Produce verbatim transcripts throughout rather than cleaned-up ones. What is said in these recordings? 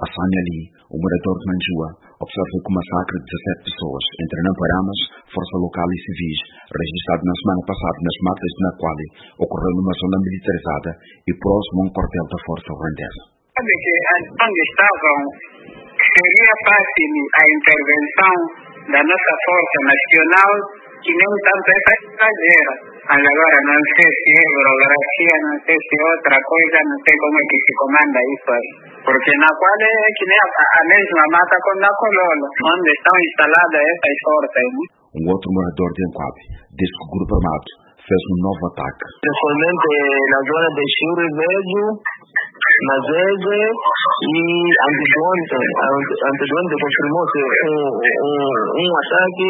Hassan Ali, um morador de Manjua, observa que o massacre de dezassete pessoas entre Namparamas, força local e civis, registrado na semana passada nas matas de Naquali, ocorreu numa zona militarizada e próximo a um quartel da força ruandesa. Sabe que onde estavam seria fácil a intervenção da nossa força nacional, que nem tanto é exagera. Mas agora não sei se é burocracia, não sei se é outra coisa, não sei como é que se comanda isso aí. Porque na qual é que nem a, a mesma mata com na Cololo, onde estão instaladas essas forças. Né? Um outro morador de Anquabe diz que o grupo armado fez um novo ataque. Principalmente na zona de Churo e Médio, na Zeze e anteontem, anteontem confirmou-se um, um, um ataque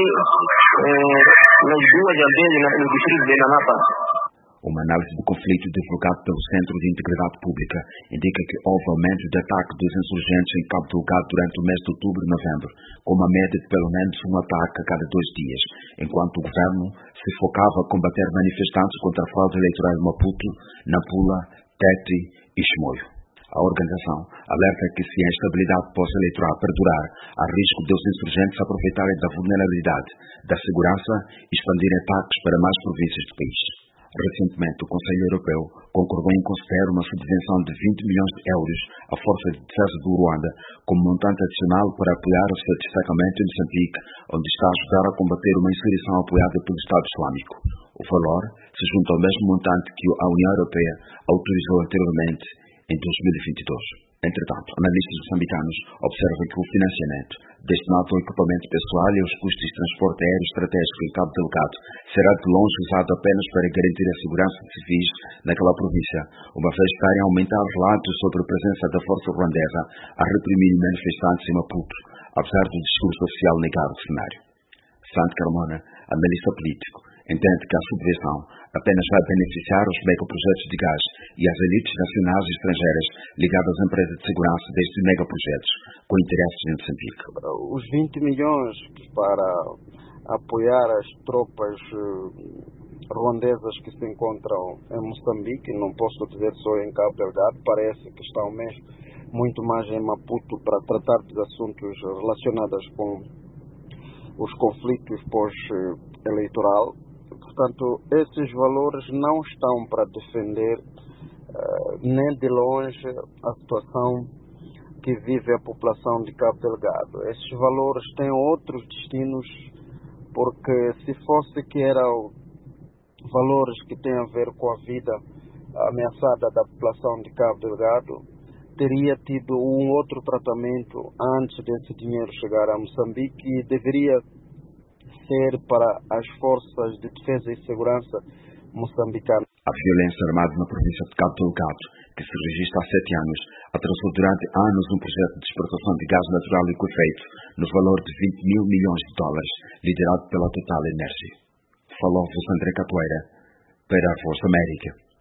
eh, nas duas aldeias no distrito de Nanapa. Uma análise do conflito divulgado pelo Centro de Integridade Pública indica que houve aumento de ataque dos insurgentes em Cabo Delgado durante o mês de outubro e novembro, com uma média de pelo menos um ataque a cada dois dias, enquanto o governo se focava a combater manifestantes contra a fraude eleitoral em Maputo, Nampula, Tete e Chimoio. A organização alerta que se a instabilidade pós-eleitoral perdurar, há risco de os insurgentes aproveitarem da vulnerabilidade da segurança e expandirem ataques para mais províncias do país. Recentemente, o Conselho Europeu concordou em conceder uma subvenção de vinte milhões de euros à Força de Defesa do Ruanda como montante adicional para apoiar o seu destacamento em Moçambique, onde está a ajudar a combater uma insurreição apoiada pelo Estado Islâmico. O valor se junta ao mesmo montante que a União Europeia autorizou anteriormente em dois mil e vinte e dois. Entretanto, analistas moçambicanos observam que o financiamento destinado ao equipamento pessoal e aos custos de transporte aéreo estratégico em Cabo Delgado será de longe usado apenas para garantir a segurança de civis naquela província, uma vez que estarem a aumentar relatos sobre a presença da força ruandesa a reprimir manifestantes em Maputo, apesar do discurso oficial negar o cenário. Santo Carmona, analista político, entende que a subvenção apenas vai beneficiar os megaprojetos de gás e as elites nacionais e estrangeiras ligadas às empresas de segurança destes megaprojetos, com interesses em Moçambique. Os vinte milhões para apoiar as tropas ruandesas que se encontram em Moçambique, não posso dizer só em Cabo Delgado, parece que estão mesmo muito mais em Maputo para tratar dos assuntos relacionados com os conflitos pós-eleitoral. Portanto, esses valores não estão para defender uh, nem de longe a situação que vive a população de Cabo Delgado. Esses valores têm outros destinos, porque se fosse que eram valores que têm a ver com a vida ameaçada da população de Cabo Delgado, teria tido um outro tratamento antes desse dinheiro chegar a Moçambique e deveria ser para as forças de defesa e segurança moçambicanas. A violência armada na província de Cabo Delgado, que se registra há sete anos, atrasou durante anos um projeto de exportação de gás natural liquefeito no valor de vinte mil milhões de dólares, liderado pela Total Energy. Falou-vos André Catoeira para a Voz da América.